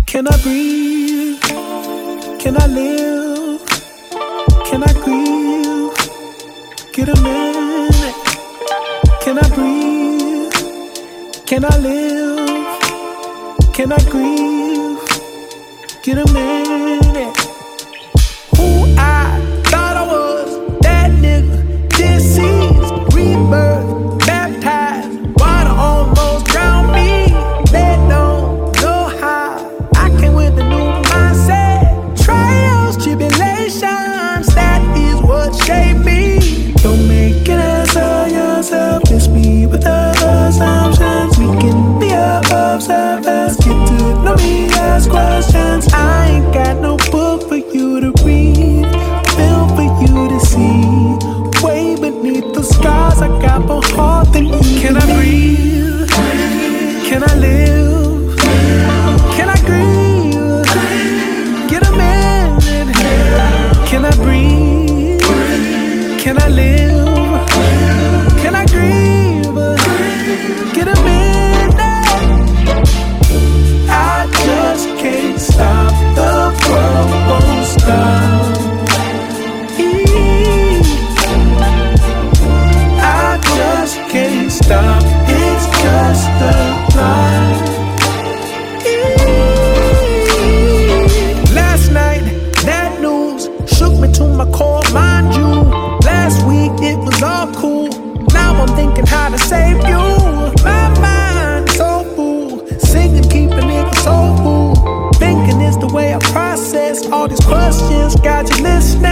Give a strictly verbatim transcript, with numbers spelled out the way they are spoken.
Can I breathe? Can I live? Can I grieve? Get a minute. Can I breathe? Can I live? Can I grieve? Get a minute. Who I thought I was, that nigga, deceased, rebirth, baptized, water almost drowned me. They don't know how I came with a new mindset. Trials, tribulations, that is what shaped me. Don't make it answer yourself, just be with the assumptions. We can be observers, get to know me, ask questions. I ain't got no book for you to read, film for you to see. Way beneath the scars, I got more heart than you. Can I breathe? Can I live? Can I grieve? Get a minute. Can I breathe? Can I live? Can I grieve? Get a minute. I just can't stop. The world won't stop. I just can't stop. It's just a lie. Last night, that news shook me to my core, mind you. Last week it was all cool. Now I'm thinking how to save you. My mind so full, singing keep a nigga so full. Thinking is the way I process all these questions. Got you listening.